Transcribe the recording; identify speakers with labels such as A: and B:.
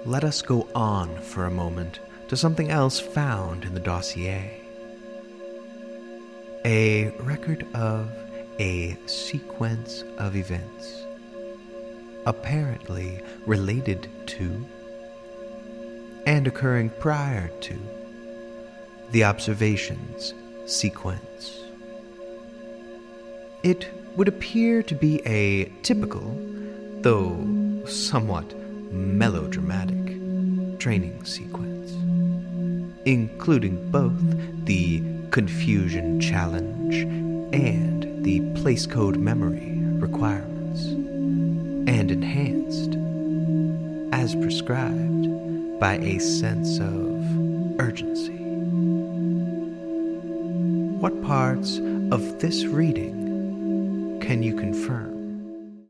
A: Let us go on for a moment to something else found in the dossier. A record of a sequence of events, apparently related to and occurring prior to the observations sequence. It would appear to be a typical, though somewhat melodramatic, training sequence, including both the confusion challenge and the place code memory requirements, and enhanced, as prescribed, by a sense of urgency. What parts of this reading can you confirm